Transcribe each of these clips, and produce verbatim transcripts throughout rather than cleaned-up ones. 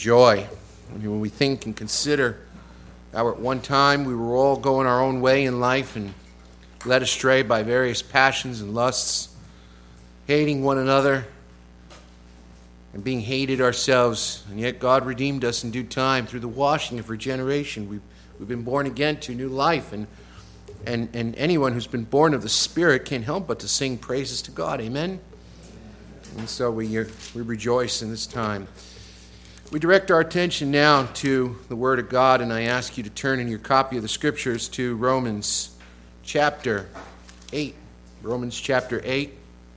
joy. I mean, when we think and consider how at one time we were all going our own way in life and led astray by various passions and lusts, hating one another and being hated ourselves, and yet God redeemed us in due time through the washing of regeneration. We've, we've been born again to new life, and, and, and anyone who's been born of the Spirit can't help but to sing praises to God. Amen? And so we, uh, we rejoice in this time. We direct our attention now to the Word of God, and I ask you to turn in your copy of the Scriptures to Romans chapter eight. Romans chapter eight.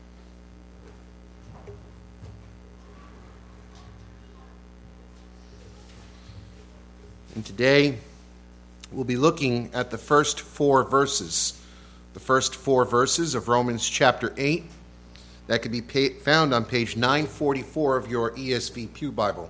And today we'll be looking at the first four verses. The first four verses of Romans chapter eight. That can be found on page nine forty-four of your E S V Pew Bible.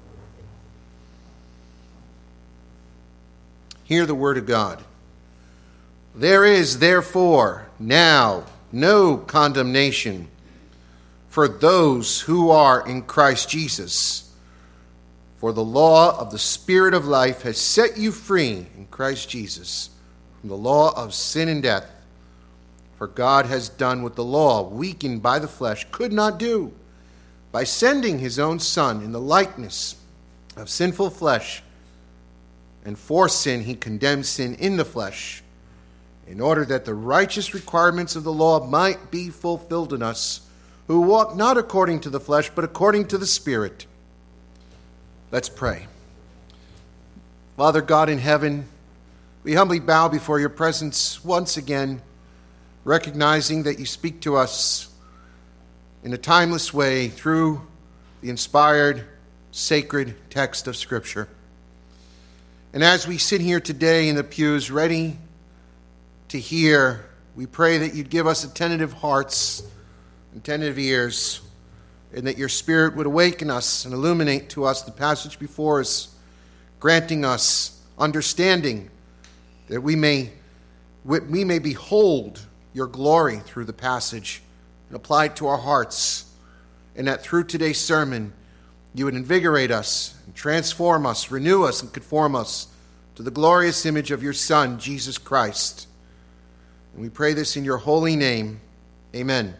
Hear the word of God. There is therefore now no condemnation for those who are in Christ Jesus. For the law of the Spirit of life has set you free in Christ Jesus from the law of sin and death. For God has done what the law, weakened by the flesh, could not do, by sending his own Son in the likeness of sinful flesh. And for sin he condemned sin in the flesh, in order that the righteous requirements of the law might be fulfilled in us, who walk not according to the flesh, but according to the Spirit. Let's pray. Father God in heaven, we humbly bow before your presence once again, recognizing that you speak to us in a timeless way through the inspired, sacred text of Scripture. And as we sit here today in the pews ready to hear, we pray that you'd give us attentive hearts, attentive ears, and that your Spirit would awaken us and illuminate to us the passage before us, granting us understanding that we may, we may behold your glory through the passage and apply it to our hearts, and that through today's sermon you would invigorate us and transform us, renew us, and conform us to the glorious image of your Son, Jesus Christ. And we pray this in your holy name. Amen.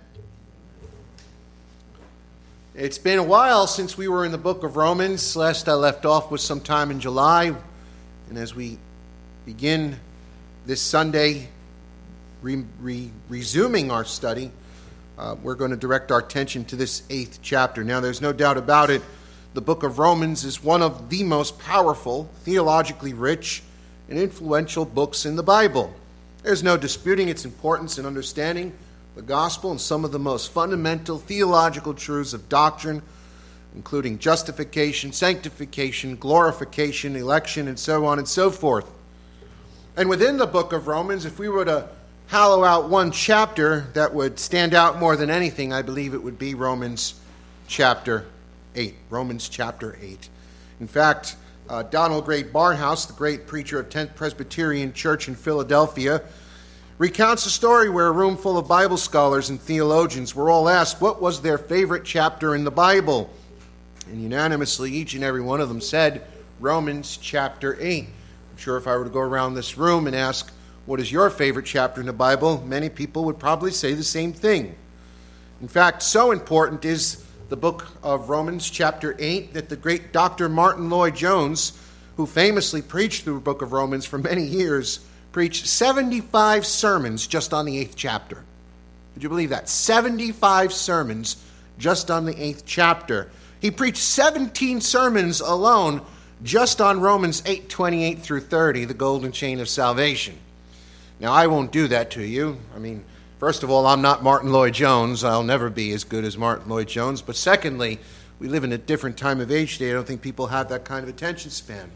It's been a while since we were in the book of Romans. Last I left off was sometime in July. And as we begin this Sunday, re- re- resuming our study, uh, we're going to direct our attention to this eighth chapter. Now, there's no doubt about it. The book of Romans is one of the most powerful, theologically rich, and influential books in the Bible. There's no disputing its importance in understanding the gospel and some of the most fundamental theological truths of doctrine, including justification, sanctification, glorification, election, and so on and so forth. And within the book of Romans, if we were to hollow out one chapter that would stand out more than anything, I believe it would be Romans chapter eight. Romans chapter eight. In fact, uh, Donald Great Barnhouse, the great preacher of tenth Presbyterian Church in Philadelphia, recounts a story where a room full of Bible scholars and theologians were all asked what was their favorite chapter in the Bible. And unanimously, each and every one of them said, Romans chapter eight. I'm sure if I were to go around this room and ask, what is your favorite chapter in the Bible? Many people would probably say the same thing. In fact, so important is the book of Romans chapter eight that the great Doctor Martin Lloyd-Jones, who famously preached through the book of Romans for many years, preached seventy-five sermons just on the eighth chapter. Would you believe that? seventy-five sermons just on the eighth chapter. He preached seventeen sermons alone just on Romans eight twenty-eight through thirty, the golden chain of salvation. Now, I won't do that to you. I mean, first of all, I'm not Martin Lloyd-Jones. I'll never be as good as Martin Lloyd-Jones. But secondly, we live in a different time of age today. I don't think people have that kind of attention span.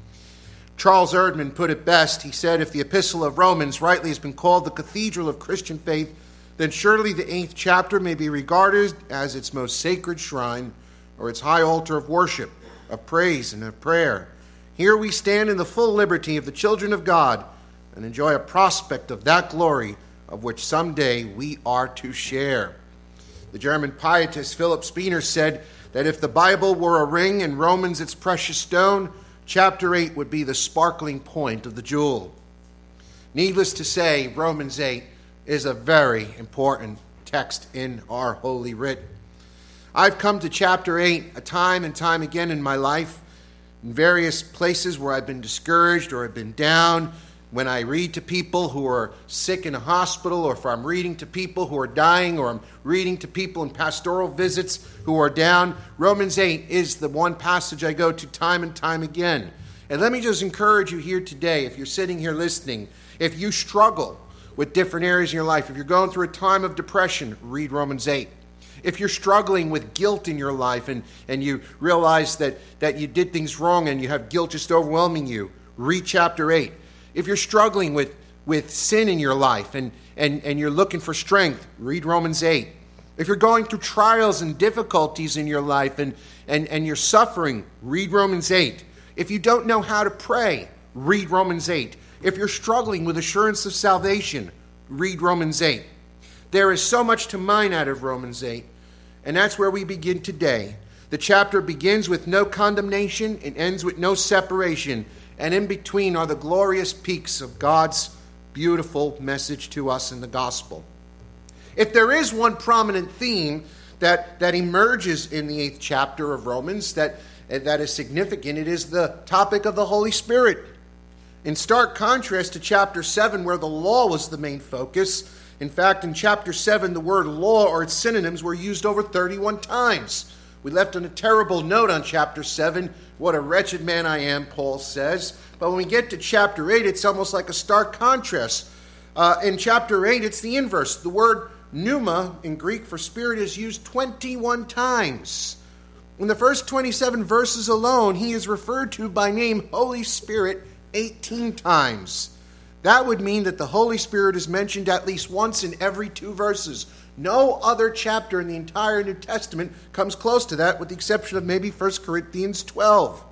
Charles Erdman put it best. He said, if the Epistle of Romans rightly has been called the cathedral of Christian faith, then surely the eighth chapter may be regarded as its most sacred shrine or its high altar of worship, of praise, and of prayer. Here we stand in the full liberty of the children of God and enjoy a prospect of that glory of which someday we are to share. The German pietist Philip Spener said, that if the Bible were a ring and Romans its precious stone, chapter eight would be the sparkling point of the jewel. Needless to say, Romans eight is a very important text in our Holy Writ. I've come to chapter eight a time and time again in my life, in various places where I've been discouraged or I've been down, when I read to people who are sick in a hospital, or if I'm reading to people who are dying, or I'm reading to people in pastoral visits who are down. Romans eight is the one passage I go to time and time again. And let me just encourage you here today, if you're sitting here listening, if you struggle with different areas in your life, if you're going through a time of depression, read Romans eight. If you're struggling with guilt in your life and, and you realize that, that you did things wrong and you have guilt just overwhelming you, read chapter eight. If you're struggling with, with sin in your life and, and, and you're looking for strength, read Romans eight. If you're going through trials and difficulties in your life and, and, and you're suffering, read Romans eight. If you don't know how to pray, read Romans eight. If you're struggling with assurance of salvation, read Romans eight. There is so much to mine out of Romans eight, and that's where we begin today. The chapter begins with no condemnation, it ends with no separation, and in between are the glorious peaks of God's beautiful message to us in the gospel. If there is one prominent theme that, that emerges in the eighth chapter of Romans that, that is significant, it is the topic of the Holy Spirit. In stark contrast to chapter seven, where the law was the main focus, in fact, in chapter seven, the word law or its synonyms were used over thirty-one times. We left on a terrible note on chapter seven. What a wretched man I am, Paul says. But when we get to chapter eight, it's almost like a stark contrast. Uh, in chapter eight, it's the inverse. The word pneuma in Greek for spirit is used twenty-one times. In the first twenty-seven verses alone, he is referred to by name Holy Spirit eighteen times. That would mean that the Holy Spirit is mentioned at least once in every two verses. No other chapter in the entire New Testament comes close to that, with the exception of maybe First Corinthians twelve.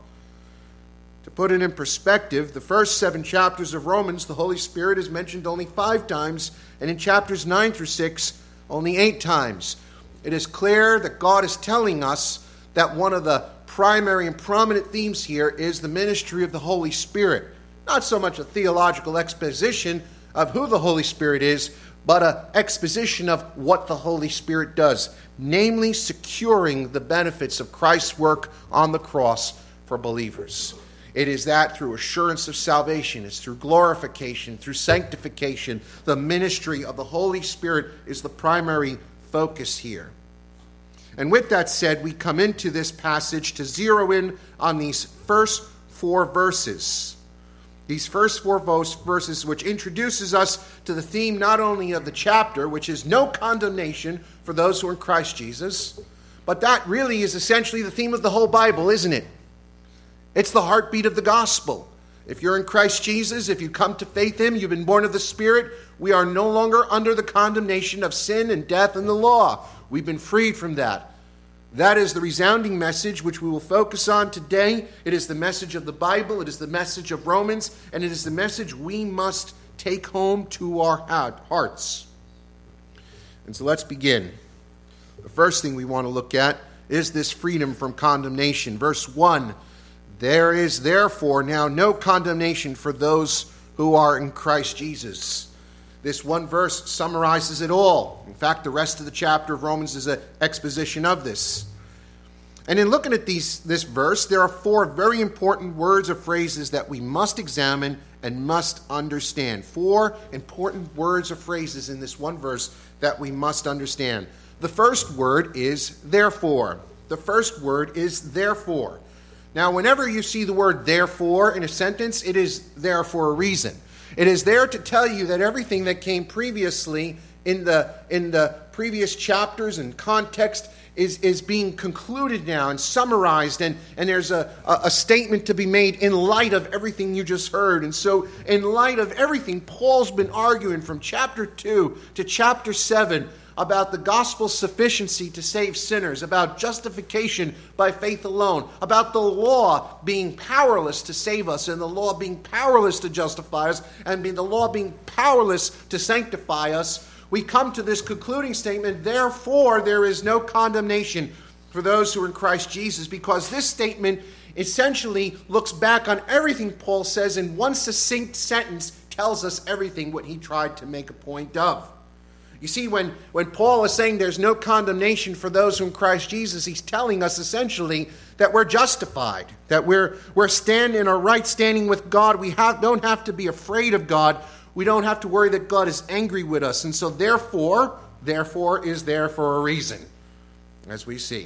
To put it in perspective, the first seven chapters of Romans, the Holy Spirit is mentioned only five times, and in chapters nine through six, only eight times. It is clear that God is telling us that one of the primary and prominent themes here is the ministry of the Holy Spirit. Not so much a theological exposition of who the Holy Spirit is, but an exposition of what the Holy Spirit does, namely securing the benefits of Christ's work on the cross for believers. It is that through assurance of salvation, it's through glorification, through sanctification. The ministry of the Holy Spirit is the primary focus here. And with that said, we come into this passage to zero in on these first four verses. These first four verses, which introduces us to the theme not only of the chapter, which is no condemnation for those who are in Christ Jesus, but that really is essentially the theme of the whole Bible, isn't it? It's the heartbeat of the gospel. If you're in Christ Jesus, if you come to faith in Him, you've been born of the Spirit, we are no longer under the condemnation of sin and death and the law. We've been freed from that. That is the resounding message which we will focus on today. It is the message of the Bible. It is the message of Romans. And it is the message we must take home to our hearts. And so let's begin. The first thing we want to look at is this freedom from condemnation. Verse one, there is therefore now no condemnation for those who are in Christ Jesus. This one verse summarizes it all. In fact, the rest of the chapter of Romans is an exposition of this. And in looking at these, this verse, there are four very important words or phrases that we must examine and must understand. Four important words or phrases in this one verse that we must understand. The first word is therefore. The first word is therefore. Now, whenever you see the word therefore in a sentence, it is there for a reason. It is there to tell you that everything that came previously in the in the previous chapters and context is, is being concluded now and summarized, and, and there's a, a, a statement to be made in light of everything you just heard. And so in light of everything, Paul's been arguing from chapter two to chapter seven about the gospel's sufficiency to save sinners, about justification by faith alone, about the law being powerless to save us, and the law being powerless to justify us, and the law being powerless to sanctify us. We come to this concluding statement, therefore there is no condemnation for those who are in Christ Jesus, because this statement essentially looks back on everything Paul says in one succinct sentence, tells us everything what he tried to make a point of. You see, when, when Paul is saying there's no condemnation for those who are in Christ Jesus, he's telling us essentially that we're justified, that we're, we're standing in our right standing with God. We have, don't have to be afraid of God. We don't have to worry that God is angry with us. And so therefore, therefore is there for a reason, as we see.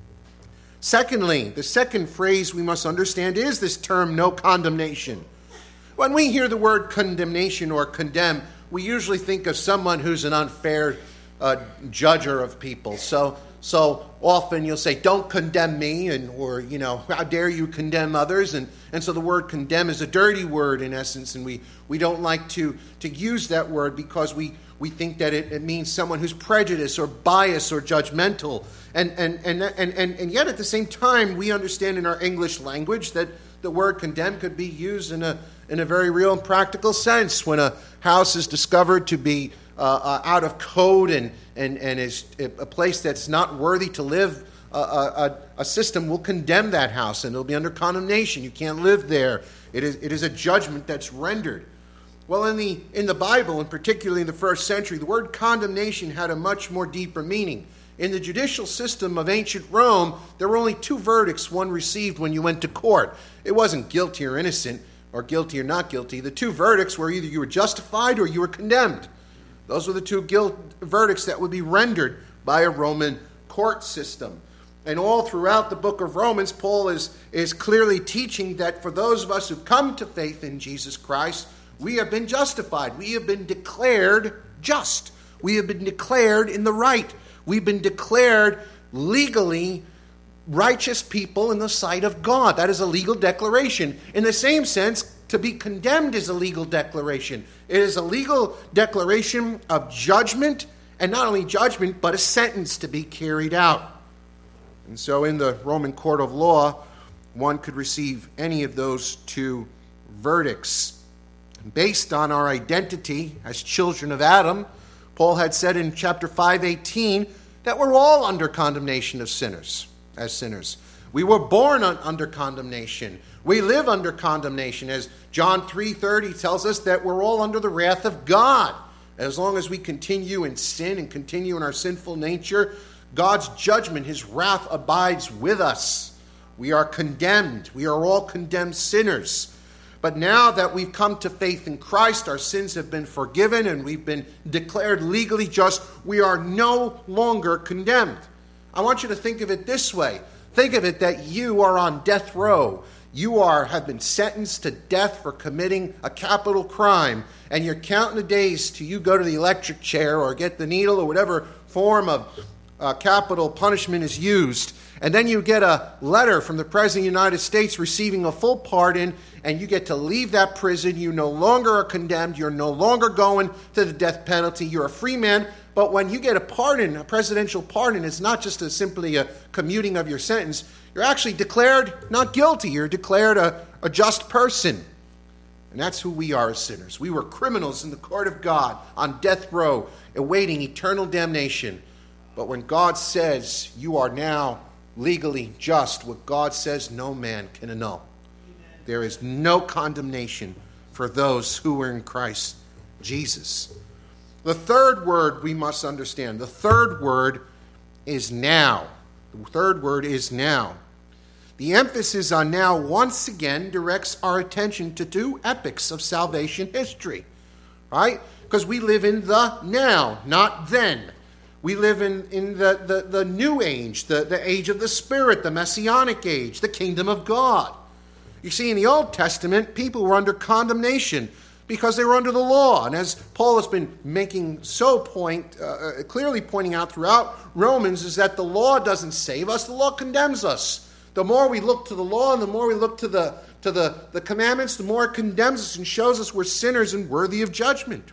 Secondly, the second phrase we must understand is this term, no condemnation. When we hear the word condemnation or condemn, we usually think of someone who's an unfair uh, judger of people. So so often you'll say, don't condemn me, and or, you know, how dare you condemn others? And, and so the word condemn is a dirty word in essence, and we, we don't like to, to use that word because we, we think that it, it means someone who's prejudiced or biased or judgmental. And, and, and, and, and, and yet at the same time, we understand in our English language that the word condemn could be used in a in a very real and practical sense. When a house is discovered to be uh, uh, out of code and, and, and is a place that's not worthy to live, uh, a, a system will condemn that house and it'll be under condemnation. You can't live there. It is it is a judgment that's rendered. Well, in the in the Bible, and particularly in the first century, the word condemnation had a much more deeper meaning. In the judicial system of ancient Rome, there were only two verdicts one received when you went to court. It wasn't guilty or innocent, or guilty or not guilty. The two verdicts were either you were justified or you were condemned. Those were the two guilt verdicts that would be rendered by a Roman court system. And all throughout the book of Romans, Paul is, is clearly teaching that for those of us who come to faith in Jesus Christ, we have been justified. We have been declared just. We have been declared in the right. We've been declared legally righteous people in the sight of God. That is a legal declaration. In the same sense, to be condemned is a legal declaration. It is a legal declaration of judgment, and not only judgment, but a sentence to be carried out. And so in the Roman court of law, one could receive any of those two verdicts. Based on our identity as children of Adam, Paul had said in chapter five eighteen that we're all under condemnation of sinners, as sinners. We were born un- under condemnation. We live under condemnation. As John three thirty tells us that we're all under the wrath of God. As long as we continue in sin and continue in our sinful nature, God's judgment, his wrath abides with us. We are condemned. We are all condemned sinners. But now that we've come to faith in Christ, our sins have been forgiven and we've been declared legally just, we are no longer condemned. I want you to think of it this way. Think of it that you are on death row. You are have been sentenced to death for committing a capital crime, and you're counting the days till you go to the electric chair or get the needle or whatever form of uh, capital punishment is used. And then you get a letter from the President of the United States receiving a full pardon, and you get to leave that prison. You no longer are condemned. You're no longer going to the death penalty. You're a free man. But when you get a pardon, a presidential pardon, it's not just a, simply a commuting of your sentence. You're actually declared not guilty. You're declared a, a just person. And that's who we are as sinners. We were criminals in the court of God on death row, awaiting eternal damnation. But when God says you are now legally just, what God says no man can annul. Amen. There is no condemnation for those who are in Christ Jesus. The third word we must understand, the third word is now. The third word is now. The emphasis on now once again directs our attention to two epochs of salvation history, right? Because we live in the now, not then. We live in, in the, the, the new age, the, the age of the Spirit, the Messianic age, the kingdom of God. You see, in the Old Testament, people were under condemnation because they were under the law. And as Paul has been making so point, uh, clearly pointing out throughout Romans, is that the law doesn't save us, the law condemns us. The more we look to the law and the more we look to the, to the, the commandments, the more it condemns us and shows us we're sinners and worthy of judgment.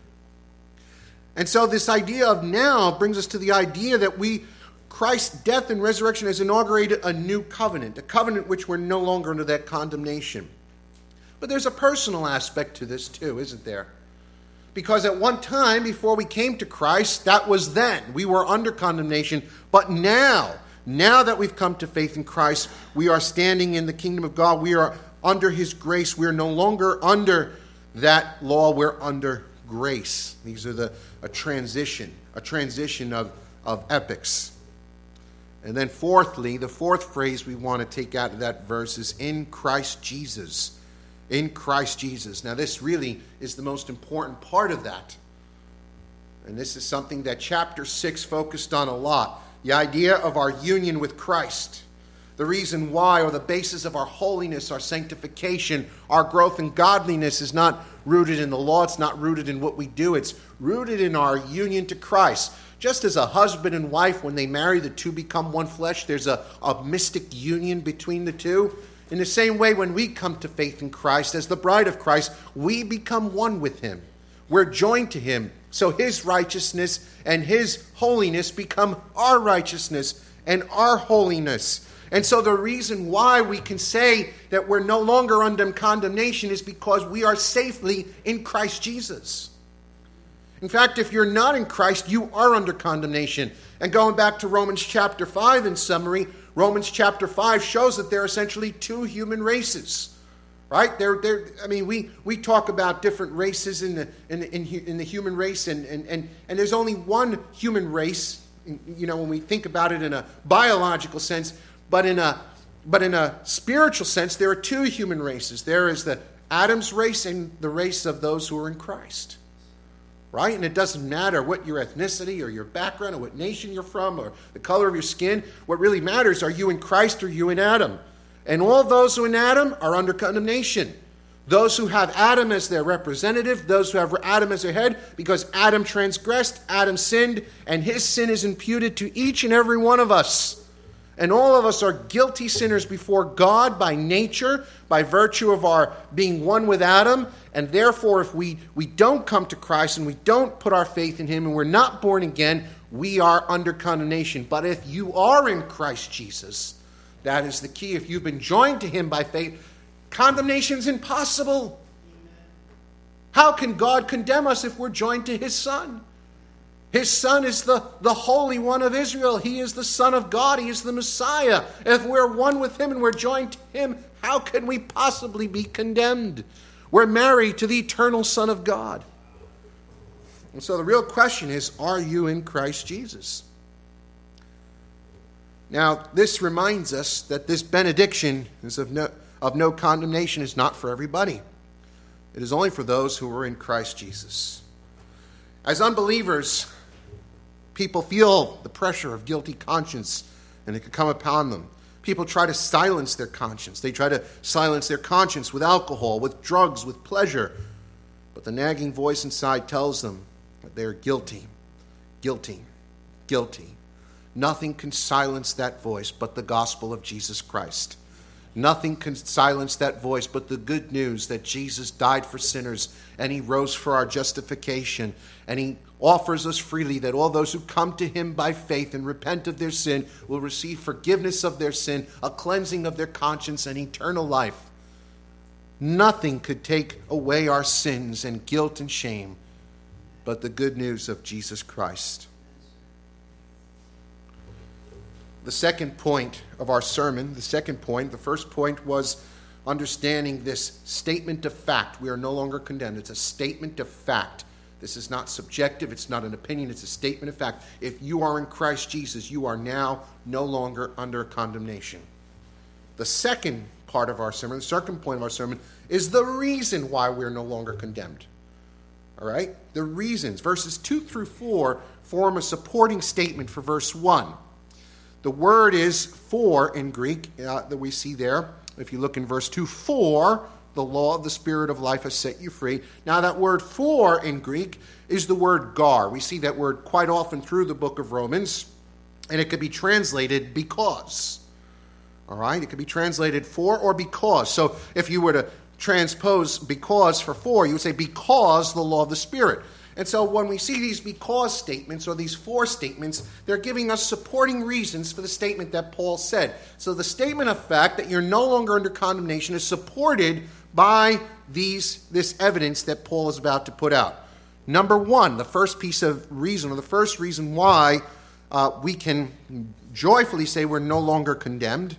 And so this idea of now brings us to the idea that we, Christ's death and resurrection has inaugurated a new covenant, a covenant which we're no longer under that condemnation. But there's a personal aspect to this too, isn't there? Because at one time, before we came to Christ, that was then. We were under condemnation. But now Now that we've come to faith in Christ, we are standing in the kingdom of God. We are under his grace. We are no longer under that law. We're under grace. These are the a transition, a transition of, of epochs. And then fourthly, the fourth phrase we want to take out of that verse is in Christ Jesus. In Christ Jesus. Now this really is the most important part of that. And this is something that chapter six focused on a lot. The idea of our union with Christ. The reason why, or the basis of our holiness, our sanctification, our growth in godliness is not rooted in the law. It's not rooted in what we do. It's rooted in our union to Christ. Just as a husband and wife, when they marry, the two become one flesh. There's a, a mystic union between the two. In the same way, when we come to faith in Christ, as the bride of Christ, we become one with him. We're joined to him. So his righteousness and his holiness become our righteousness and our holiness. And so the reason why we can say that we're no longer under condemnation is because we are safely in Christ Jesus. In fact, if you're not in Christ, you are under condemnation. And going back to Romans chapter five in summary, Romans chapter five shows that there are essentially two human races. Right? There, there. I mean, we, we talk about different races in the in the, in, in the human race, and, and, and, and there's only one human race. You know, when we think about it in a biological sense, but in a but in a spiritual sense, there are two human races. There is the Adam's race and the race of those who are in Christ. Right? And it doesn't matter what your ethnicity or your background or what nation you're from or the color of your skin. What really matters, are you in Christ or are you in Adam? And all those who are in Adam are under condemnation. Those who have Adam as their representative, those who have Adam as their head, because Adam transgressed, Adam sinned, and his sin is imputed to each and every one of us. And all of us are guilty sinners before God by nature, by virtue of our being one with Adam. And therefore, if we, we don't come to Christ and we don't put our faith in him and we're not born again, we are under condemnation. But if you are in Christ Jesus, that is the key. If you've been joined to him by faith, condemnation is impossible. How can God condemn us if we're joined to his Son? His Son is the, the Holy One of Israel. He is the Son of God. He is the Messiah. If we're one with him and we're joined to him, how can we possibly be condemned? We're married to the eternal Son of God. And so the real question is, are you in Christ Jesus? Now, this reminds us that this benediction is of no, of no condemnation is not for everybody. It is only for those who are in Christ Jesus. As unbelievers, people feel the pressure of guilty conscience, and it can come upon them. People try to silence their conscience. They try to silence their conscience with alcohol, with drugs, with pleasure. But the nagging voice inside tells them that they're guilty, guilty, guilty. Nothing can silence that voice but the gospel of Jesus Christ. Nothing can silence that voice but the good news that Jesus died for sinners and he rose for our justification. And he offers us freely that all those who come to him by faith and repent of their sin will receive forgiveness of their sin, a cleansing of their conscience, and eternal life. Nothing could take away our sins and guilt and shame but the good news of Jesus Christ. The second point of our sermon, the second point, the first point was understanding this statement of fact. We are no longer condemned. It's a statement of fact. This is not subjective. It's not an opinion. It's a statement of fact. If you are in Christ Jesus, you are now no longer under condemnation. The second part of our sermon, the second point of our sermon, is the reason why we're no longer condemned. All right? The reasons. Verses two through four form a supporting statement for verse one. The word is for in Greek uh, that we see there. If you look in verse two, for the law of the Spirit of life has set you free. Now that word for in Greek is the word gar. We see that word quite often through the book of Romans, and it could be translated because. All right? It could be translated for or because. So if you were to transpose because for for, you would say because the law of the Spirit. And so when we see these because statements or these for statements, they're giving us supporting reasons for the statement that Paul said. So the statement of fact that you're no longer under condemnation is supported by these this evidence that Paul is about to put out. Number one, the first piece of reason, or the first reason why uh, we can joyfully say we're no longer condemned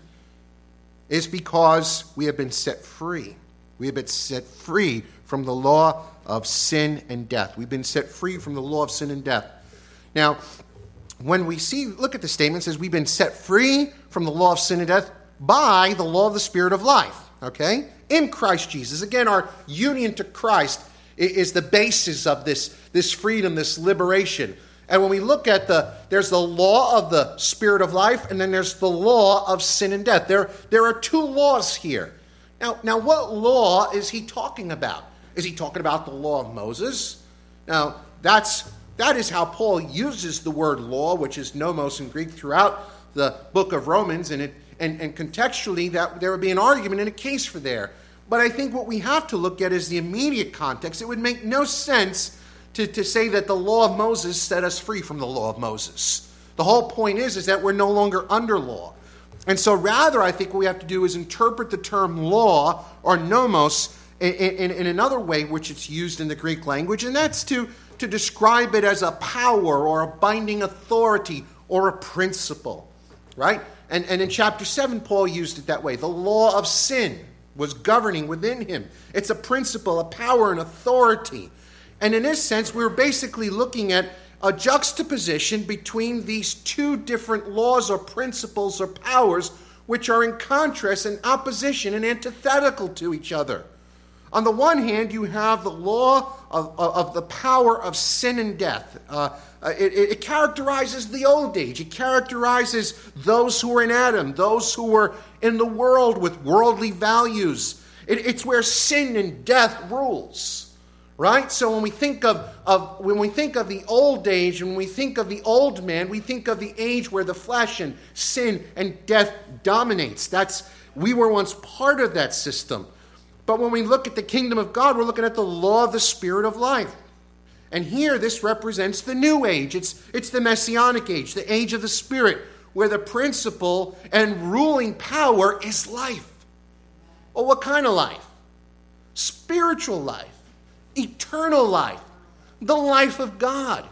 is because we have been set free. We have been set free from the law of sin and death. We've been set free from the law of sin and death. Now, when we see, look at the statement, it says we've been set free from the law of sin and death by the law of the Spirit of life, okay? In Christ Jesus. Again, our union to Christ is the basis of this, this freedom, this liberation. And when we look at the, there's the law of the Spirit of life, and then there's the law of sin and death. There, there are two laws here. Now, now, what law is he talking about? Is he talking about the law of Moses? Now, that's that is how Paul uses the word law, which is nomos in Greek, throughout the book of Romans, and it and, and contextually that there would be an argument and a case for there. But I think what we have to look at is the immediate context. It would make no sense to, to say that the law of Moses set us free from the law of Moses. The whole point is, is that we're no longer under law. And so rather, I think what we have to do is interpret the term law or nomos in, in, in another way which it's used in the Greek language, and that's to, to describe it as a power or a binding authority or a principle, right? And, and in chapter seven, Paul used it that way. The law of sin was governing within him. It's a principle, a power, an authority. And in this sense, we're basically looking at a juxtaposition between these two different laws or principles or powers which are in contrast and opposition and antithetical to each other. On the one hand, you have the law of, of, of the power of sin and death. Uh, it, it characterizes the old age. It characterizes those who were in Adam, those who were in the world with worldly values. It, it's where sin and death rules. Right? So when we think of, of when we think of the old age, when we think of the old man, we think of the age where the flesh and sin and death dominates. That's we were once part of that system. But when we look at the kingdom of God, we're looking at the law of the Spirit of life. And here this represents the new age. It's, it's the messianic age, the age of the Spirit, where the principle and ruling power is life. Well, what kind of life? Spiritual life. Eternal life, the life of God.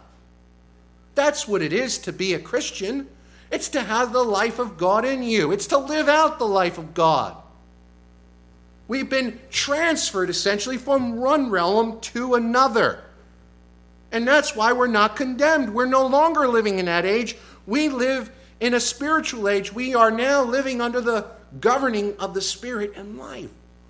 That's what it is to be a Christian. It's to have the life of God in you. It's to live out the life of God. We've been transferred essentially from one realm to another. And that's why we're not condemned. We're no longer living in that age. We live in a spiritual age. We are now living under the governing of the Spirit and life.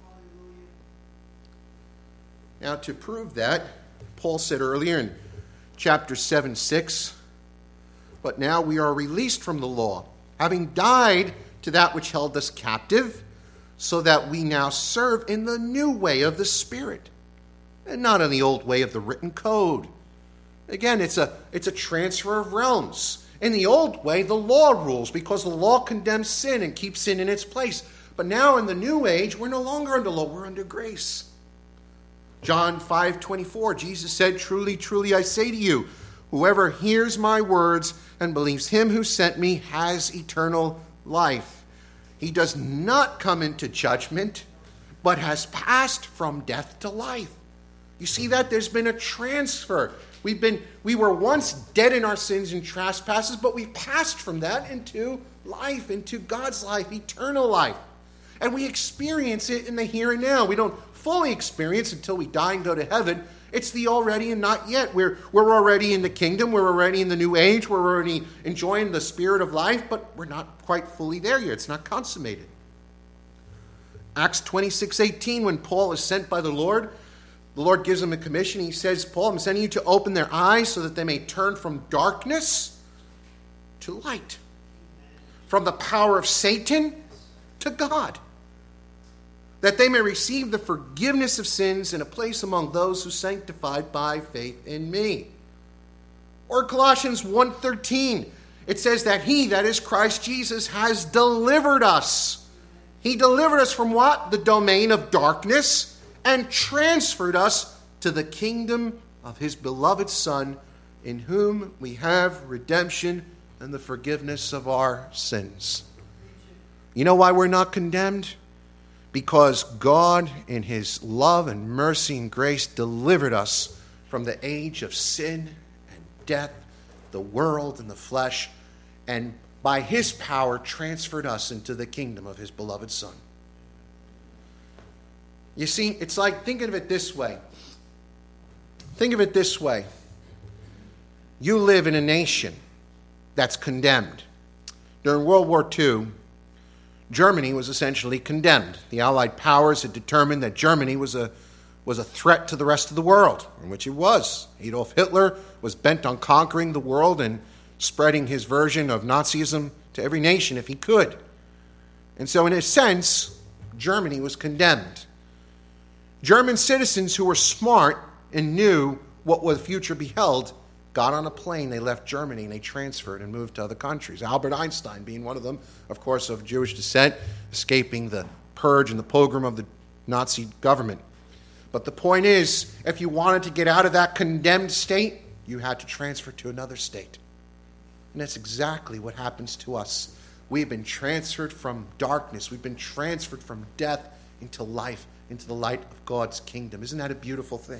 Now, to prove that, Paul said earlier in chapter seven, six, but now we are released from the law, having died to that which held us captive, so that we now serve in the new way of the Spirit, and not in the old way of the written code. Again, it's a, it's a transfer of realms. In the old way, the law rules, because the law condemns sin and keeps sin in its place. But now in the new age, we're no longer under law, we're under grace. John five twenty-four, Jesus said, "Truly, truly, I say to you, whoever hears my words and believes him who sent me has eternal life. He does not come into judgment, but has passed from death to life." You see that? There's been a transfer. We've been, we were once dead in our sins and trespasses, but we've passed from that into life, into God's life, eternal life. And we experience it in the here and now. We don't fully experience until we die and go to heaven. It's the already and not yet. We're, we're already in the kingdom. We're already in the new age. We're already enjoying the Spirit of life, but we're not quite fully there yet. It's not consummated. Acts twenty-six eighteen, when Paul is sent by the Lord, the Lord gives him a commission. He says, "Paul, I'm sending you to open their eyes so that they may turn from darkness to light, from the power of Satan to God, that they may receive the forgiveness of sins and a place among those who are sanctified by faith in me." Or Colossians one thirteen, it says that he, that is Christ Jesus, has delivered us. He delivered us from what? The domain of darkness, and transferred us to the kingdom of his beloved Son, in whom we have redemption and the forgiveness of our sins. You know why we're not condemned? Because God, in his love and mercy and grace, delivered us from the age of sin and death, the world and the flesh, and by his power transferred us into the kingdom of his beloved Son. You see, it's like, think of it this way. Think of it this way. You live in a nation that's condemned. During World War Two, Germany was essentially condemned. The Allied powers had determined that Germany was a was a threat to the rest of the world, in which it was. Adolf Hitler was bent on conquering the world and spreading his version of Nazism to every nation if he could. And so in a sense, Germany was condemned. German citizens who were smart and knew what the future beheld got on a plane, they left Germany, and they transferred and moved to other countries. Albert Einstein being one of them, of course, of Jewish descent, escaping the purge and the pogrom of the Nazi government. But the point is, if you wanted to get out of that condemned state, you had to transfer to another state. And that's exactly what happens to us. We've been transferred from darkness. We've been transferred from death into life, into the light of God's kingdom. Isn't that a beautiful thing?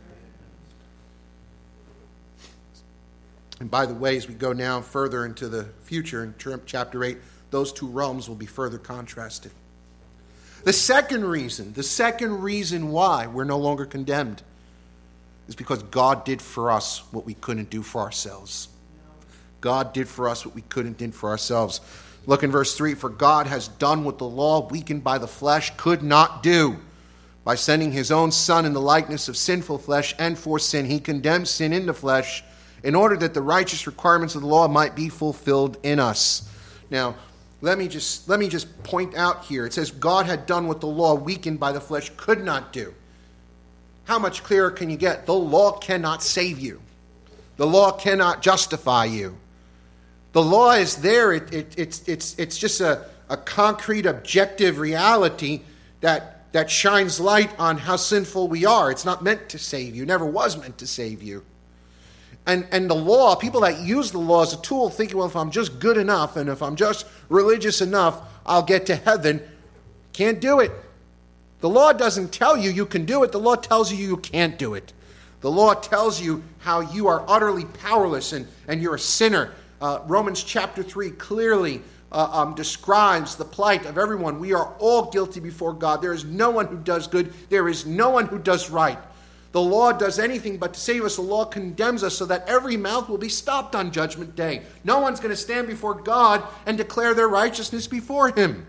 And by the way, as we go now further into the future, in chapter eight, those two realms will be further contrasted. The second reason, the second reason why we're no longer condemned is because God did for us what we couldn't do for ourselves. God did for us what we couldn't do for ourselves. Look in verse three. For God has done what the law, weakened by the flesh, could not do. By sending his own Son in the likeness of sinful flesh, and for sin, he condemned sin in the flesh, in order that the righteous requirements of the law might be fulfilled in us. Now, let me just let me just point out here. It says God had done what the law, weakened by the flesh, could not do. How much clearer can you get? The law cannot save you. The law cannot justify you. The law is there. It, it, it's, it's, it's just a, a concrete, objective reality that, that shines light on how sinful we are. It's not meant to save you. It never was meant to save you. And, and the law, people that use the law as a tool, thinking, well, if I'm just good enough and if I'm just religious enough, I'll get to heaven. Can't do it. The law doesn't tell you you can do it. The law tells you you can't do it. The law tells you how you are utterly powerless and, and you're a sinner. Uh, Romans chapter three clearly uh, um, describes the plight of everyone. We are all guilty before God. There is no one who does good. There is no one who does right. The law does anything but to save us. The law condemns us so that every mouth will be stopped on Judgment Day. No one's going to stand before God and declare their righteousness before him.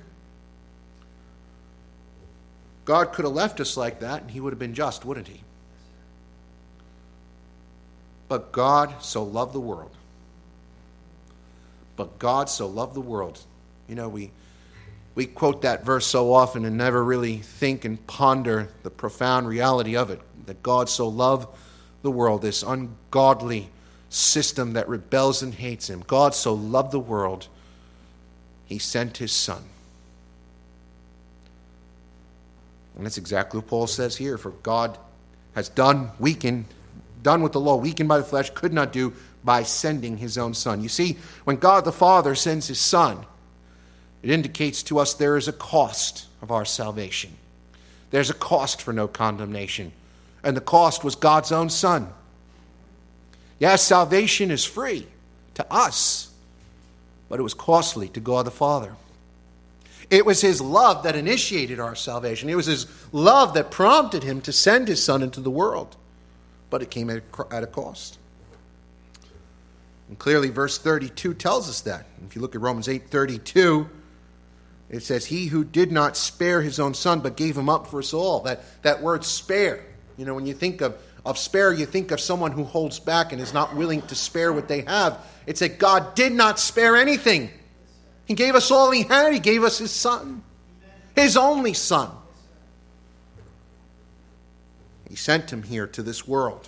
God could have left us like that and he would have been just, wouldn't he? But God so loved the world. But God so loved the world. You know, we we quote that verse so often and never really think and ponder the profound reality of it. That God so loved the world, this ungodly system that rebels and hates him. God so loved the world, he sent his Son. And that's exactly what Paul says here. For God has done, weakened, done what the law, weakened by the flesh, could not do by sending his own Son. You see, when God the Father sends his Son, it indicates to us there is a cost of our salvation. There's a cost for no condemnation. And the cost was God's own Son. Yes, salvation is free to us, but it was costly to God the Father. It was his love that initiated our salvation. It was his love that prompted him to send his Son into the world. But it came at a cost. And clearly verse thirty-two tells us that. If you look at Romans eight thirty-two, it says, he who did not spare his own Son, but gave him up for us all. That, that word spare. You know, when you think of, of spare, you think of someone who holds back and is not willing to spare what they have. It's that God did not spare anything. He gave us all he had. He gave us his Son. His only Son. He sent him here to this world.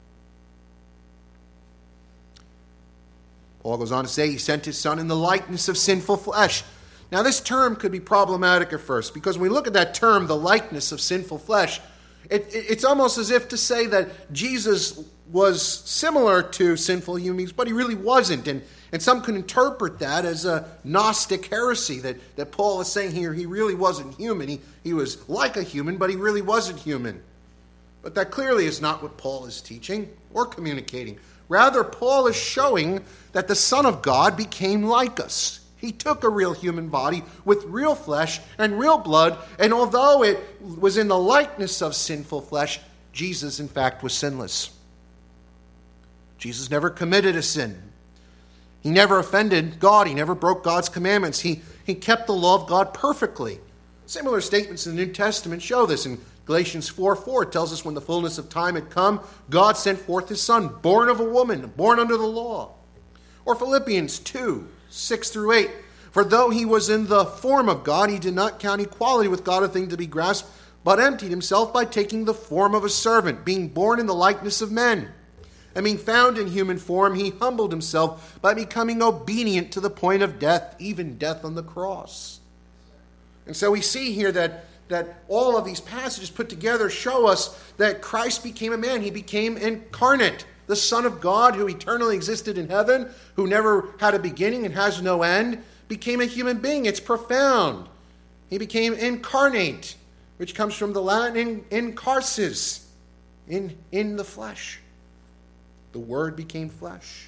Paul goes on to say he sent his Son in the likeness of sinful flesh. Now this term could be problematic at first, because when we look at that term, the likeness of sinful flesh, It, it, it's almost as if to say that Jesus was similar to sinful human beings, but he really wasn't. And, and some can interpret that as a Gnostic heresy, that, that Paul is saying here he really wasn't human. He, he was like a human, but he really wasn't human. But that clearly is not what Paul is teaching or communicating. Rather, Paul is showing that the Son of God became like us. He took a real human body with real flesh and real blood, and although it was in the likeness of sinful flesh, Jesus, in fact, was sinless. Jesus never committed a sin. He never offended God. He never broke God's commandments. He, he kept the law of God perfectly. Similar statements in the New Testament show this. In Galatians four four, it tells us when the fullness of time had come, God sent forth his Son, born of a woman, born under the law. Or Philippians two six through eight, for though he was in the form of God, he did not count equality with God a thing to be grasped, but emptied himself by taking the form of a servant, being born in the likeness of men. And being found in human form, he humbled himself by becoming obedient to the point of death, even death on the cross. And so we see here that, that all of these passages put together show us that Christ became a man. He became incarnate. The Son of God, who eternally existed in heaven, who never had a beginning and has no end, became a human being. It's profound. He became incarnate, which comes from the Latin incarsis, in, in the flesh. The Word became flesh.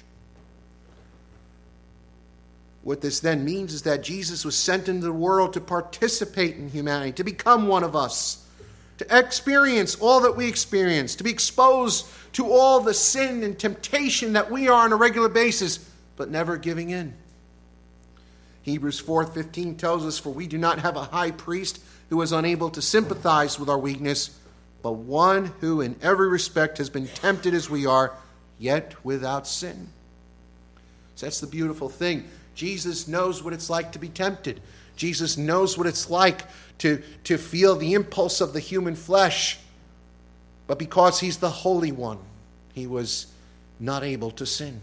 What this then means is that Jesus was sent into the world to participate in humanity, to become one of us, to experience all that we experience, to be exposed to all the sin and temptation that we are on a regular basis, but never giving in. Hebrews four fifteen tells us, for we do not have a high priest who is unable to sympathize with our weakness, but one who in every respect has been tempted as we are, yet without sin. So that's the beautiful thing. Jesus knows what it's like to be tempted. Jesus knows what it's like to, to feel the impulse of the human flesh. But because he's the Holy One, he was not able to sin.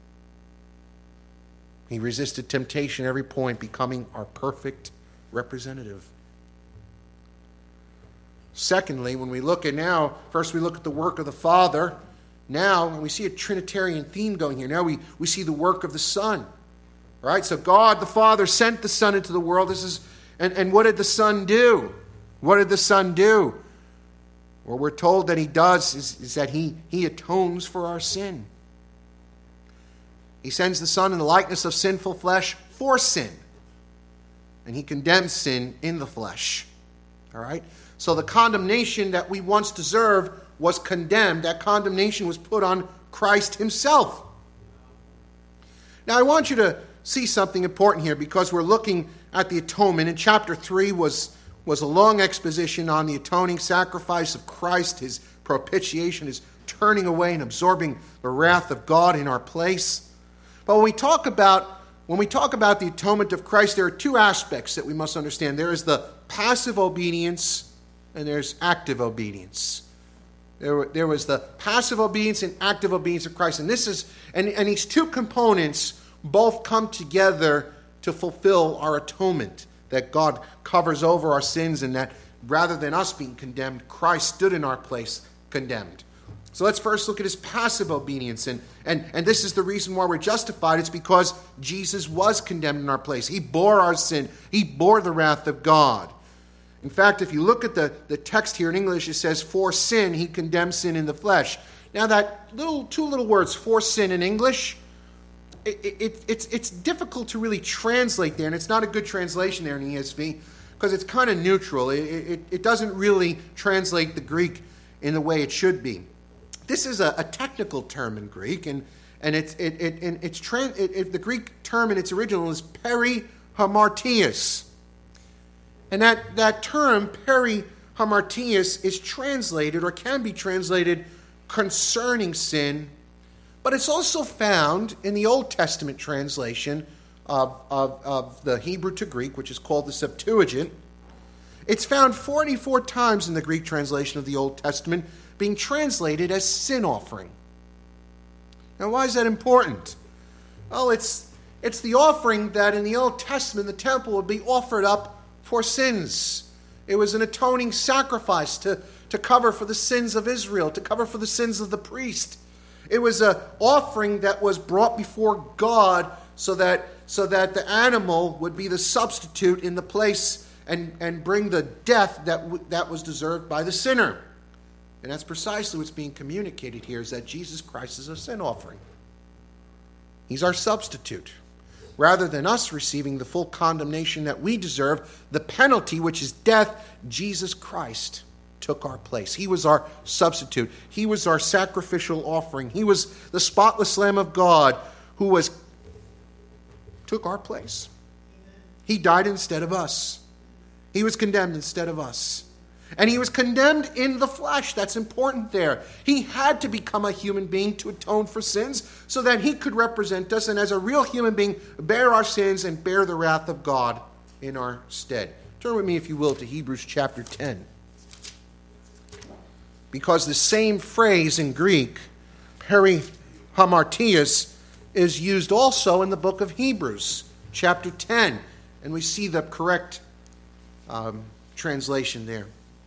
He resisted temptation at every point, becoming our perfect representative. Secondly, when we look at now, first we look at the work of the Father. Now, we see a Trinitarian theme going here. Now we, we see the work of the Son. All right, so God the Father sent the Son into the world. This is, and, and what did the Son do? What did the Son do? What we're told that he does is, is that he, he atones for our sin. He sends the Son in the likeness of sinful flesh for sin. And he condemns sin in the flesh. All right? So the condemnation that we once deserved was condemned. That condemnation was put on Christ himself. Now I want you to see something important here, because we're looking at the atonement. In chapter three was, was a long exposition on the atoning sacrifice of Christ, his propitiation, his turning away and absorbing the wrath of God in our place. But when we talk about when we talk about the atonement of Christ, there are two aspects that we must understand. There is the passive obedience and there's active obedience. There, there was the passive obedience and active obedience of Christ. And this is and, and these two components both come together to fulfill our atonement, that God covers over our sins, and that rather than us being condemned, Christ stood in our place condemned. So let's first look at his passive obedience. And, and, and this is the reason why we're justified. It's because Jesus was condemned in our place. He bore our sin. He bore the wrath of God. In fact, if you look at the, the text here in English, it says, for sin, he condemned sin in the flesh. Now that little two little words, for sin in English, it, it, it's, it's difficult to really translate there, and it's not a good translation there in the E S V, because it's kind of neutral. It, it, it doesn't really translate the Greek in the way it should be. This is a, a technical term in Greek, and, and it's, it, it, and it's trans, it, it, the Greek term in its original is perihamartias. And that, that term, perihamartias, is translated or can be translated concerning sin, but it's also found in the Old Testament translation of, of, of the Hebrew to Greek, which is called the Septuagint. It's found forty-four times in the Greek translation of the Old Testament, being translated as sin offering. Now, why is that important? Well, it's, it's the offering that in the Old Testament the temple would be offered up for sins. It was an atoning sacrifice to, to cover for the sins of Israel, to cover for the sins of the priest. It was an offering that was brought before God so that, so that the animal would be the substitute in the place and, and bring the death that, w- that was deserved by the sinner. And that's precisely what's being communicated here, is that Jesus Christ is a sin offering. He's our substitute. Rather than us receiving the full condemnation that we deserve, the penalty, which is death, Jesus Christ took our place. He was our substitute. He was our sacrificial offering. He was the spotless Lamb of God who was took our place. He died instead of us. He was condemned instead of us. And he was condemned in the flesh. That's important there. He had to become a human being to atone for sins so that he could represent us and as a real human being bear our sins and bear the wrath of God in our stead. Turn with me, if you will, to Hebrews chapter ten. Because the same phrase in Greek, perihamartias, is used also in the book of Hebrews chapter ten. And we see the correct um, translation there.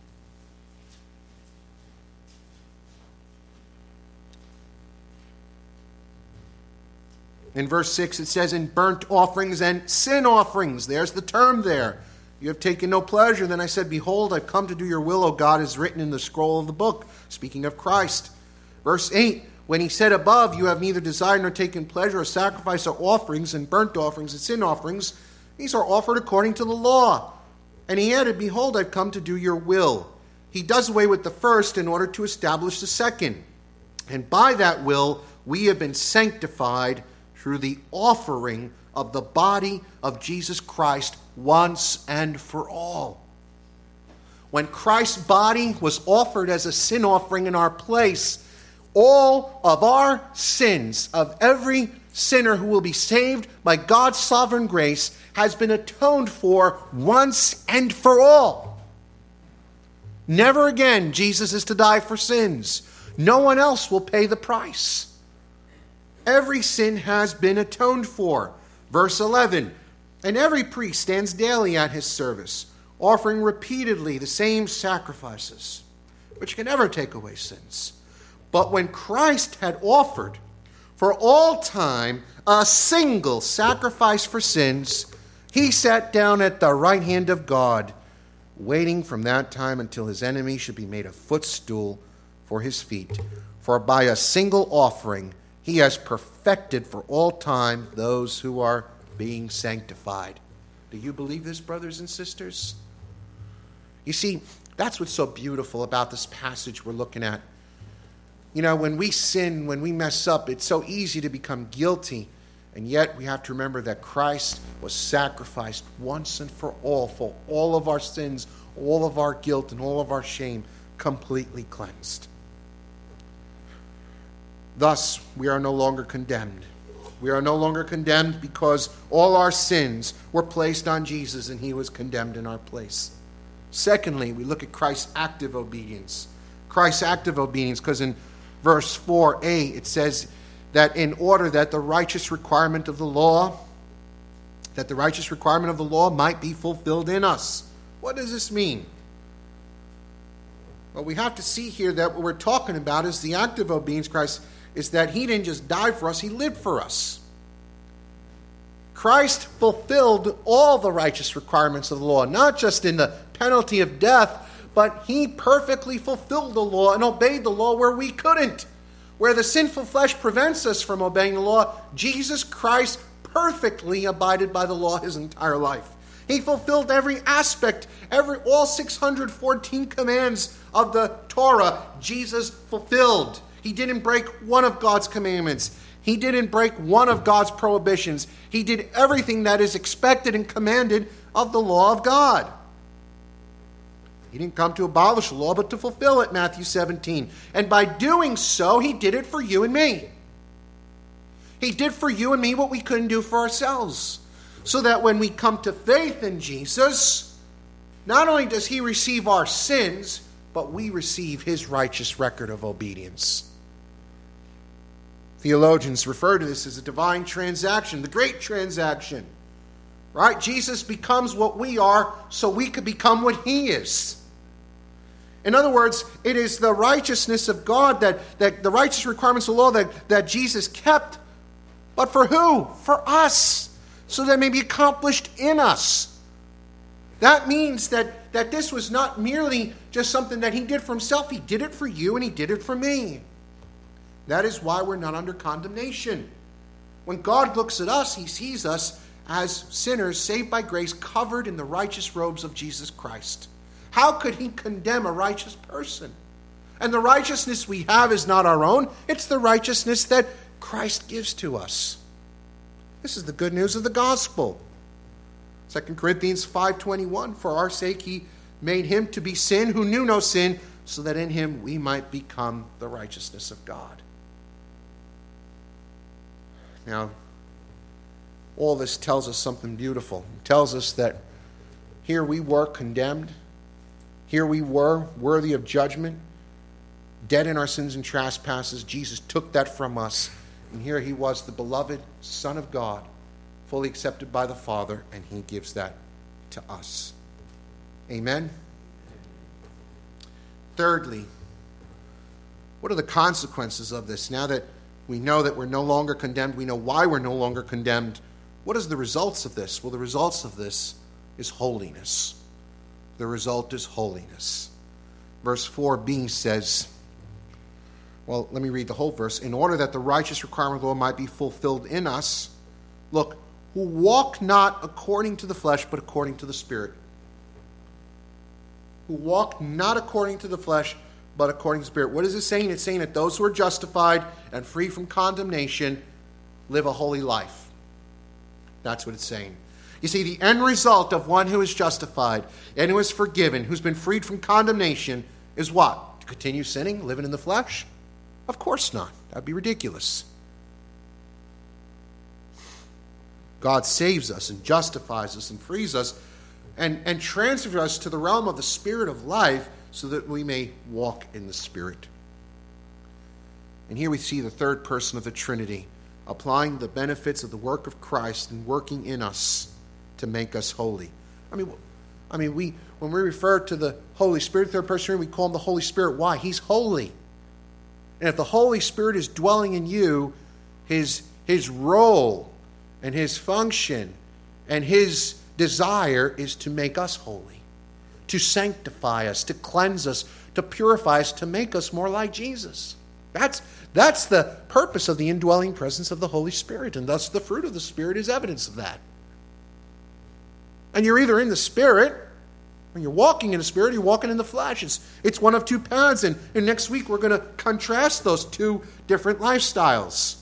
In verse six, it says, in burnt offerings and sin offerings. There's the term there. You have taken no pleasure. Then I said, behold, I've come to do your will, O God, as written in the scroll of the book. Speaking of Christ. Verse eight, when he said above, you have neither desired nor taken pleasure or sacrifice or offerings and burnt offerings and sin offerings. These are offered according to the law. And he added, behold, I've come to do your will. He does away with the first in order to establish the second. And by that will, we have been sanctified through the offering of the body of Jesus Christ once and for all. When Christ's body was offered as a sin offering in our place, all of our sins, of every sinner who will be saved by God's sovereign grace, has been atoned for once and for all. Never again Jesus is to die for sins. No one else will pay the price. Every sin has been atoned for. Verse eleven, and every priest stands daily at his service, offering repeatedly the same sacrifices, which can never take away sins. But when Christ had offered for all time a single sacrifice for sins, he sat down at the right hand of God, waiting from that time until his enemy should be made a footstool for his feet. For by a single offering he has perfected for all time those who are being sanctified. Do you believe this, brothers and sisters? You see, that's what's so beautiful about this passage we're looking at. You know, when we sin, when we mess up, it's so easy to become guilty. And yet we have to remember that Christ was sacrificed once and for all, for all of our sins, all of our guilt, and all of our shame, completely cleansed. Thus, we are no longer condemned. We are no longer condemned because all our sins were placed on Jesus and he was condemned in our place. Secondly, we look at Christ's active obedience. Christ's active obedience, because in verse four a, it says that in order that the righteous requirement of the law, that the righteous requirement of the law might be fulfilled in us. What does this mean? Well, we have to see here that what we're talking about is the active obedience Christ is that he didn't just die for us, he lived for us. Christ fulfilled all the righteous requirements of the law, not just in the penalty of death, but he perfectly fulfilled the law and obeyed the law where we couldn't. Where the sinful flesh prevents us from obeying the law, Jesus Christ perfectly abided by the law his entire life. He fulfilled every aspect, every all six hundred fourteen commands of the Torah, Jesus fulfilled. He didn't break one of God's commandments. He didn't break one of God's prohibitions. He did everything that is expected and commanded of the law of God. He didn't come to abolish the law, but to fulfill it, Matthew seventeen. And by doing so, he did it for you and me. He did for you and me what we couldn't do for ourselves. So that when we come to faith in Jesus, not only does he receive our sins, but we receive his righteous record of obedience. Theologians refer to this as a divine transaction, the great transaction. Right? Jesus becomes what we are so we could become what he is. In other words, it is the righteousness of God, that, that the righteous requirements of the law that, that Jesus kept. But for who? For us. So that it may be accomplished in us. That means that that this was not merely just something that he did for himself. He did it for you and he did it for me. That is why we're not under condemnation. When God looks at us, he sees us as sinners saved by grace, covered in the righteous robes of Jesus Christ. How could he condemn a righteous person? And the righteousness we have is not our own. It's the righteousness that Christ gives to us. This is the good news of the gospel. Second Corinthians five twenty-one, for our sake he made him to be sin who knew no sin, so that in him we might become the righteousness of God. Now, all this tells us something beautiful. It tells us that here we were condemned. Here we were worthy of judgment, dead in our sins and trespasses. Jesus took that from us. And here he was, the beloved Son of God, fully accepted by the Father, and he gives that to us. Amen? Thirdly, what are the consequences of this? Now that we know that we're no longer condemned, we know why we're no longer condemned. What is the results of this? Well, the results of this is holiness. The result is holiness. Verse four b says, well, let me read the whole verse. In order that the righteous requirement of the law might be fulfilled in us, look, who walk not according to the flesh, but according to the Spirit. Who walk not according to the flesh, but according to the Spirit. What is it saying? It's saying that those who are justified and free from condemnation live a holy life. That's what it's saying. You see, the end result of one who is justified and who is forgiven, who's been freed from condemnation, is what? To continue sinning, living in the flesh? Of course not. That would be ridiculous. God saves us and justifies us and frees us and, and transfers us to the realm of the Spirit of life so that we may walk in the Spirit. And here we see the third person of the Trinity applying the benefits of the work of Christ and working in us to make us holy. I mean, I mean, we when we refer to the Holy Spirit, third person, we call him the Holy Spirit. Why? He's holy. And if the Holy Spirit is dwelling in you, his, his role and his function and his desire is to make us holy, to sanctify us, to cleanse us, to purify us, to make us more like Jesus. That's, that's the purpose of the indwelling presence of the Holy Spirit, and thus the fruit of the Spirit is evidence of that. And you're either in the Spirit, when you're walking in the Spirit, you're walking in the flesh. It's, it's one of two paths, and, and next week we're going to contrast those two different lifestyles.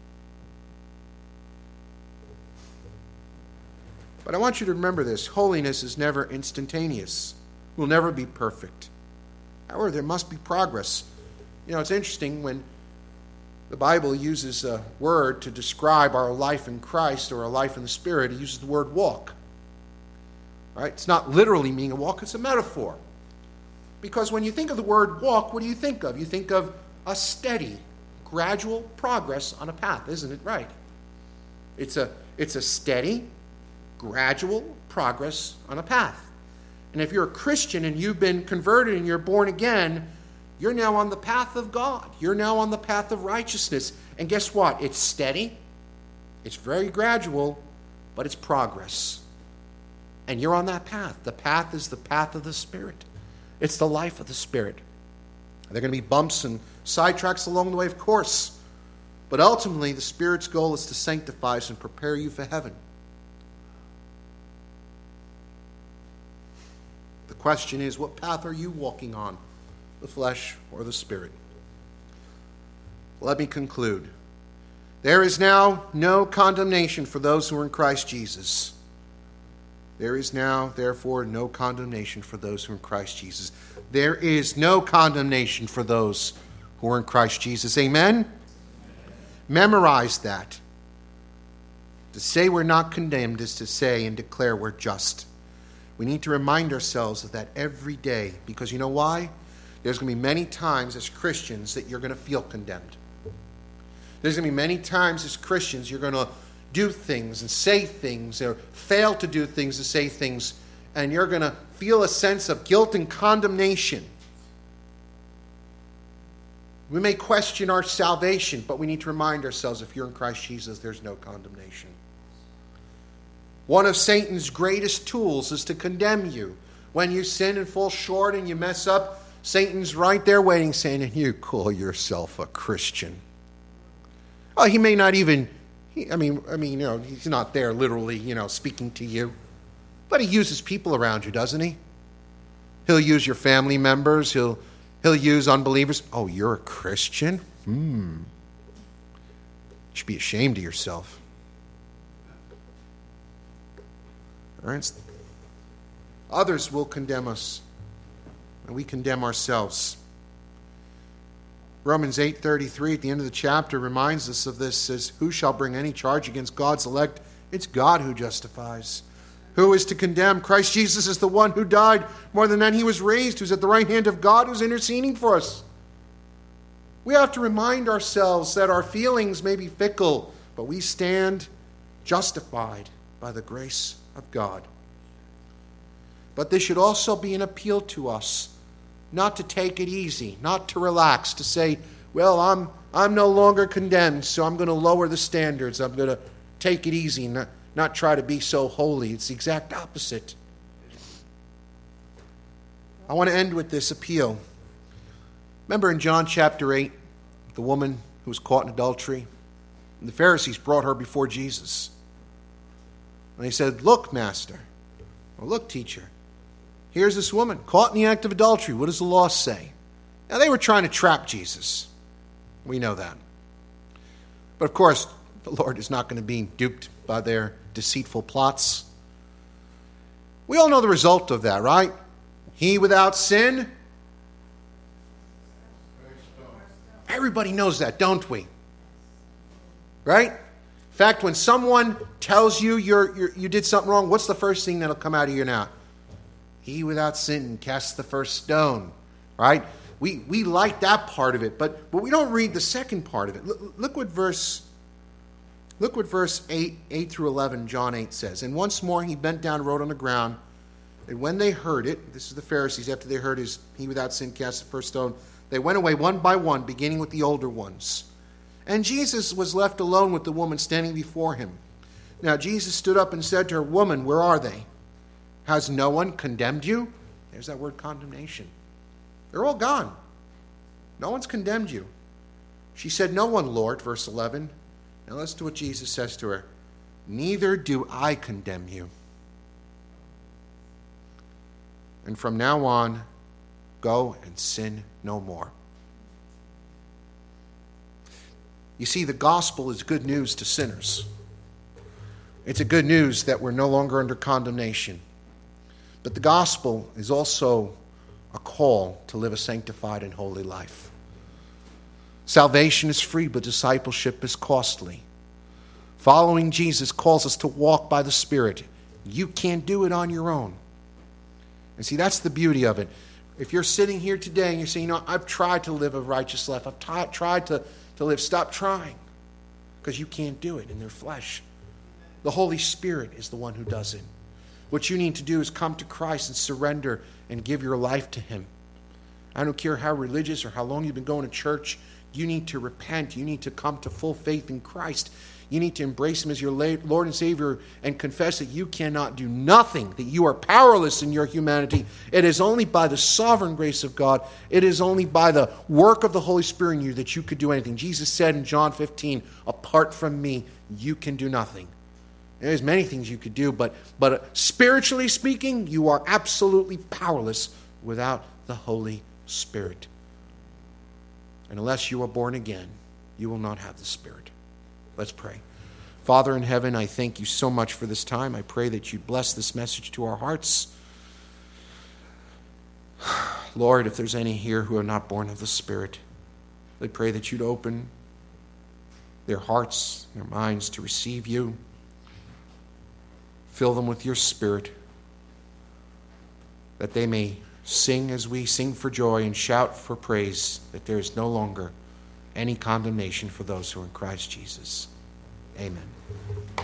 But I want you to remember this. Holiness is never instantaneous. We'll never be perfect. However, there must be progress. You know, it's interesting when the Bible uses a word to describe our life in Christ or our life in the Spirit. It uses the word walk. Right? It's not literally meaning a walk, it's a metaphor. Because when you think of the word walk, what do you think of? You think of a steady, gradual progress on a path, isn't it right? It's a, it's a steady, gradual progress on a path. And if you're a Christian and you've been converted and you're born again, you're now on the path of God. You're now on the path of righteousness. And guess what? It's steady, it's very gradual, but it's progress. And you're on that path. The path is the path of the Spirit. It's the life of the Spirit. There are going to be bumps and sidetracks along the way, of course. But ultimately, the Spirit's goal is to sanctify us and prepare you for heaven. The question is, what path are you walking on? The flesh or the Spirit? Let me conclude. There is now no condemnation for those who are in Christ Jesus. There is now, therefore, no condemnation for those who are in Christ Jesus. There is no condemnation for those who are in Christ Jesus. Amen? Memorize that. To say we're not condemned is to say and declare we're just. We need to remind ourselves of that every day. Because you know why? There's going to be many times as Christians that you're going to feel condemned. There's going to be many times as Christians you're going to do things and say things or fail to do things and say things, and you're going to feel a sense of guilt and condemnation. We may question our salvation, but we need to remind ourselves if you're in Christ Jesus, there's no condemnation. One of Satan's greatest tools is to condemn you. When you sin and fall short and you mess up, Satan's right there waiting, saying, you call yourself a Christian. Oh, he may not even, he, I mean, I mean, you know, he's not there literally, you know, speaking to you. But he uses people around you, doesn't he? He'll use your family members. He'll, he'll use unbelievers. Oh, you're a Christian? Hmm. You should be ashamed of yourself. All right? Others will condemn us, and we condemn ourselves. Romans eight thirty-three at the end of the chapter reminds us of this. Says, who shall bring any charge against God's elect? It's God who justifies. Who is to condemn? Christ Jesus is the one who died. More than that, he was raised, who's at the right hand of God, who's interceding for us. We have to remind ourselves that our feelings may be fickle, but we stand justified by the grace of God. But this should also be an appeal to us, not to take it easy, not to relax, to say, well, I'm I'm no longer condemned, so I'm going to lower the standards. I'm going to take it easy, not, not try to be so holy. It's the exact opposite. I want to end with this appeal. Remember in John chapter eight, the woman who was caught in adultery? And the Pharisees brought her before Jesus. And they said, look, master, or look, teacher, here's this woman caught in the act of adultery. What does the law say? Now, they were trying to trap Jesus. We know that. But of course, the Lord is not going to be duped by their deceitful plots. We all know the result of that, right? He without sin. Everybody knows that, don't we? Right? In fact, when someone tells you you're, you're, you did something wrong, what's the first thing that'll come out of your mouth? He without sin casts the first stone, right? We we like that part of it, but, but we don't read the second part of it. Look, look what verse look what verse eight, eight through eleven, John eight says. And once more he bent down and wrote on the ground. And when they heard it, this is the Pharisees, after they heard his he without sin cast the first stone, they went away one by one, beginning with the older ones. And Jesus was left alone with the woman standing before him. Now Jesus stood up and said to her, woman, where are they? Has no one condemned you? There's that word condemnation. They're all gone. No one's condemned you. She said, no one, Lord, verse eleven. Now listen to what Jesus says to her. Neither do I condemn you. And from now on, go and sin no more. You see, the gospel is good news to sinners. It's a good news that we're no longer under condemnation. But the gospel is also a call to live a sanctified and holy life. Salvation is free, but discipleship is costly. Following Jesus calls us to walk by the Spirit. You can't do it on your own. And see, that's the beauty of it. If you're sitting here today and you're saying, you know, I've tried to live a righteous life. I've t- tried to, to live. Stop trying. Because you can't do it in their flesh. The Holy Spirit is the one who does it. What you need to do is come to Christ and surrender and give your life to Him. I don't care how religious or how long you've been going to church. You need to repent. You need to come to full faith in Christ. You need to embrace Him as your Lord and Savior and confess that you cannot do nothing, that you are powerless in your humanity. It is only by the sovereign grace of God, it is only by the work of the Holy Spirit in you that you could do anything. Jesus said in John fifteen, apart from me, you can do nothing. There's many things you could do, but, but spiritually speaking, you are absolutely powerless without the Holy Spirit. And unless you are born again, you will not have the Spirit. Let's pray. Father in heaven, I thank you so much for this time. I pray that you bless this message to our hearts. Lord, if there's any here who are not born of the Spirit, I pray that you'd open their hearts, their minds to receive you. Fill them with your Spirit, that they may sing as we sing for joy and shout for praise, that there is no longer any condemnation for those who are in Christ Jesus. Amen.